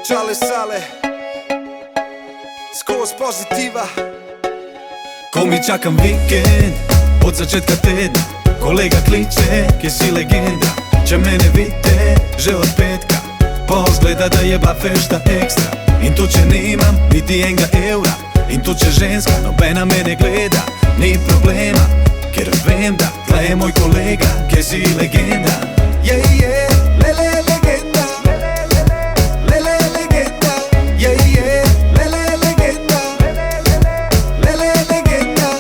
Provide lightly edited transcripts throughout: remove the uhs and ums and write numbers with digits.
Čale Sale, skroz pozitiva. Ko mi čakam vikend, od začetka tedna kolega kliče, kje si legenda. Če mene vide, že od petka pozgleda da je bila fešta ekstra. In tu če nimam niti enega evra, in tu če ženska nobena me ne gleda, ni problema, ker vem da tle je moj kolega, kje si legenda. Yeah, yeah, lele legenda. Lele legenda. Yeah, yeah, lele legenda. Lele legenda.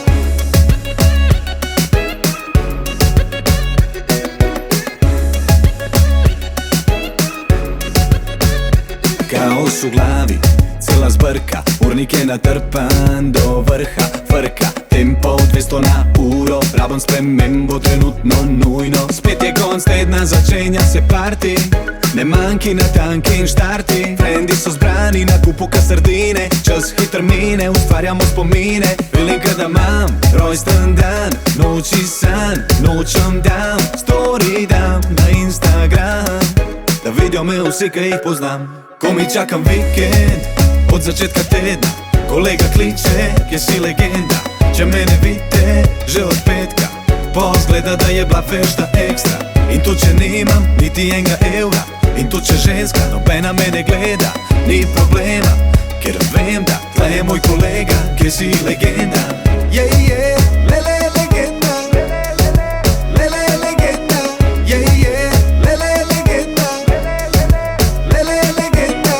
Kaos u glavi, cela zbrka, urnik je natrpan do vrha. Frka, tempo 200 na uro, rabam spremembo trenutno nujno. Spet je konc tedna, začenja se party, ne manjki na tanki in štarti. Frendi so zbrani na kupu sardine, čas hitro mine, ustvarjamo spomine. Veliko da imam rojsten dan, noči san, nočem dam, story dam na Instagram, da vidijo me vsi, ki jih poznam. Ko mi čakam vikend, od začetka tedna kolega kliče, kje si legenda. Če mene vide, že od petka pozgleda da je bila fešta ekstra. In tu če nimam niti enega evra, in tu če ženska nobena me ne gleda, ni problema, ker vem da tle je moj kolega, kje si legenda. Yeah, yeah, lele legenda. Lele legenda. Yeah, yeah, lele legenda. Lele legenda.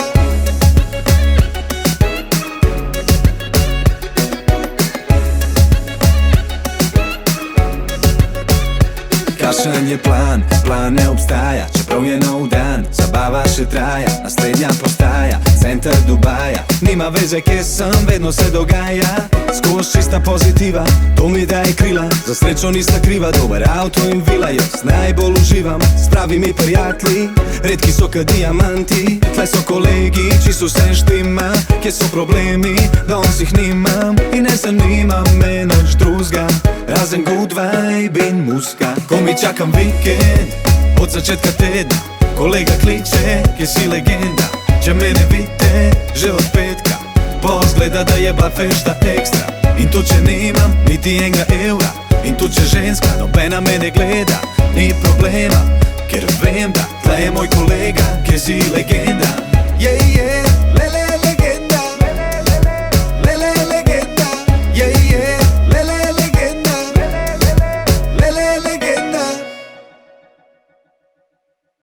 Kakšen je plan? Plan ne obstaja, čeprav je nov dan. Zabava še traja, naslednja postaja, center Dubaja. Nima veze, kje sem, vedno se dogaja. Skoz čista pozitiva, to mi daje krila. Za srečo nista kriva, dober avto in vila. Jaz najbolj uživam s pravimi prijatelji, redki so ka diamanti. Tle so kolegi, čisto vse štima. Kje so problemi, danes jih nimam. In ne zanima me nič drugega, razen good vibe in muska. Ko mi čakam vikend, od začetka tedna kolega kliče, kje si legenda. Če mene vide, že od petka pozgleda da je bila fešta ekstra. In tu če nimam niti enega evra, in tu če ženska nobena me ne gleda, ni problema, ker vem da tle je moj kolega, kje si legenda. Yeah, yeah.